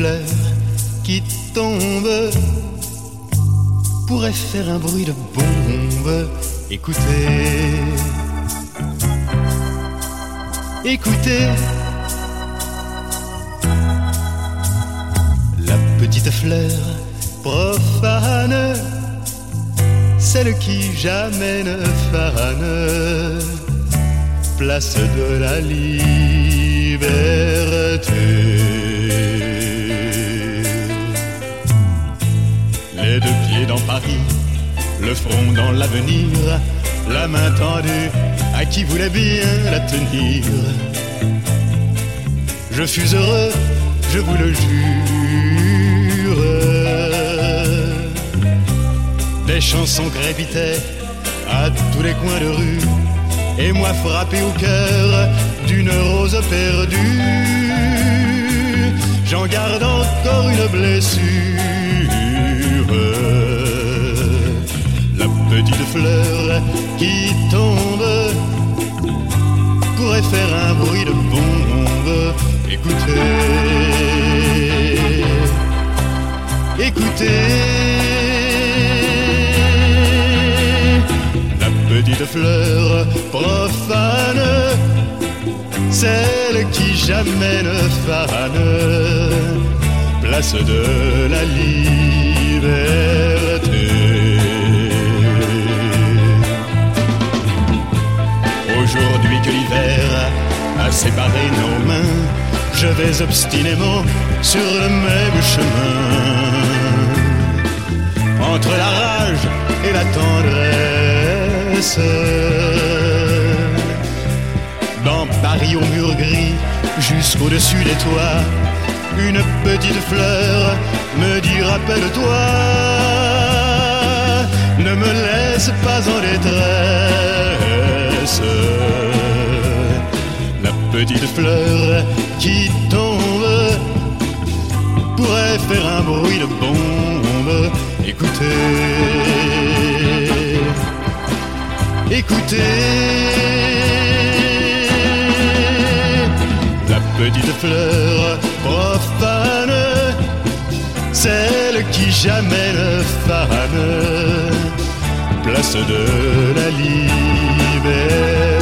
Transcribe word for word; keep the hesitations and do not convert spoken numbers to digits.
fleur qui tombe pourrait faire un bruit de bombe. Écoutez, écoutez, la petite fleur profane, celle qui jamais ne fane, place de la liberté. Les deux pieds dans Paris, le front dans l'avenir, la main tendue à qui voulait bien la tenir. Je fus heureux, je vous le jure. Des chansons crépitaient à tous les coins de rue, et moi frappé au cœur d'une rose perdue, j'en garde encore une blessure. La petite fleur qui tombe pourrait faire un bruit de bombe. Écoutez, écoutez, la petite fleur profane, celle qui jamais ne fane, place de la liberté. Aujourd'hui que l'hiver a séparé nos mains, je vais obstinément sur le même chemin. Entre la rage et la tendresse, dans Paris au mur gris, jusqu'au-dessus des toits, une petite fleur me dit rappelle-toi, ne me laisse pas en détresse. La petite fleur qui tombe pourrait faire un bruit de bombe. Écoutez, écoutez, la petite fleur profane, celle qui jamais ne fane, place de la liberté.